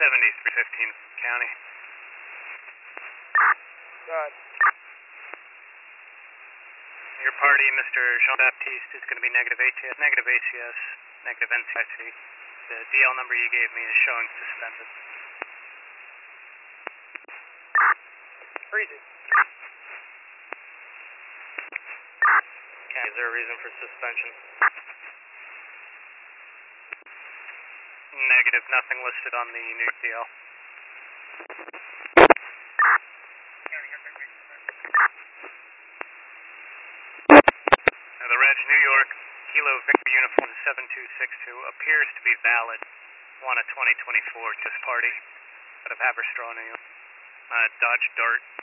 7315 County. Good. Your party, Mr. Jean-Baptiste, is going to be negative ATS, negative ACS, negative NCIC. The DL number you gave me is showing suspended. Freeze it. Okay, is there a reason for suspension? Negative, nothing listed on the new DL. The Reg New York, Kilo Victor Uniform 7262 appears to be valid. Want a 2024 just party out of Haverstraw, New York. Dodge Dart